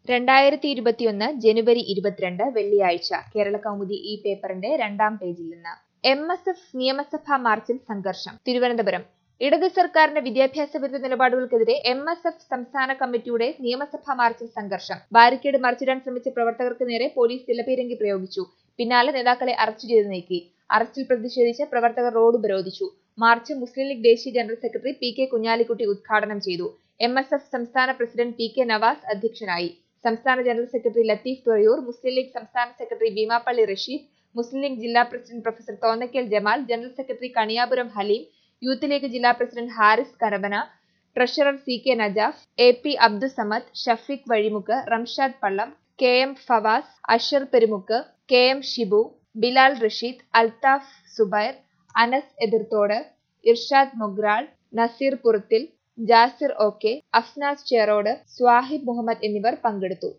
2021 ജനുവരി 22 വെള്ളിയാഴ്ച കേരളകൗമുദി ഈ പേപ്പറിന്റെ 2ാം പേജിൽ നിന്ന് MSF നിയമസഭാ മാർച്ചിൽ സംഘർഷം. തിരുവനന്തപുരം ഇടത് സർക്കാരിന്റെ വിദ്യാഭ്യാസ വിരുദ്ധ നിലപാടുകൾക്കെതിരെ MSF സംസ്ഥാന കമ്മിറ്റിയുടെ നിയമസഭാ മാർച്ചിൽ സംഘർഷം. ബാരിക്കേഡ് മറിച്ചിടാൻ ശ്രമിച്ച പ്രവർത്തകർക്ക് നേരെ പോലീസ് ജലപീരങ്കി പ്രയോഗിച്ചു. പിന്നാലെ നേതാക്കളെ അറസ്റ്റ് ചെയ്ത് നീക്കി. അറസ്റ്റിൽ പ്രതിഷേധിച്ച് പ്രവർത്തകർ റോഡ് ഉപരോധിച്ചു. മാർച്ച് മുസ്ലിം ലീഗ് ദേശീയ ജനറൽ സെക്രട്ടറി PK കുഞ്ഞാലിക്കുട്ടി ഉദ്ഘാടനം ചെയ്തു. MSF സംസ്ഥാന പ്രസിഡന്റ് PK നവാസ് അധ്യക്ഷനായി. സംസ്ഥാന ജനറൽ സെക്രട്ടറി ലത്തീഫ് തുറയൂർ, മുസ്ലിം ലീഗ് സംസ്ഥാന സെക്രട്ടറി ഭീമാപ്പള്ളി റഷീദ്, മുസ്ലിം ലീഗ് ജില്ലാ president professor Thonnakkal Jamal, general secretary Kaniyapuram Haleem, Youth League ജില്ലാ president Haris Karabana, treasurer CK Najaf, AP Abdussamad, Shafeeq Vazhimukku, Ramshad Pallam, KM Fawas, Ashar Perumukku, KM Shibu, Bilal Rasheed, Althaf Subair, Anas Ethirthodu, Irshad മൊഗ്രാൾ, Naseer Purathil, Jasir OK, Afnas Cherode, Swahib Muhammad എന്നിവർ പങ്കെടുത്തു.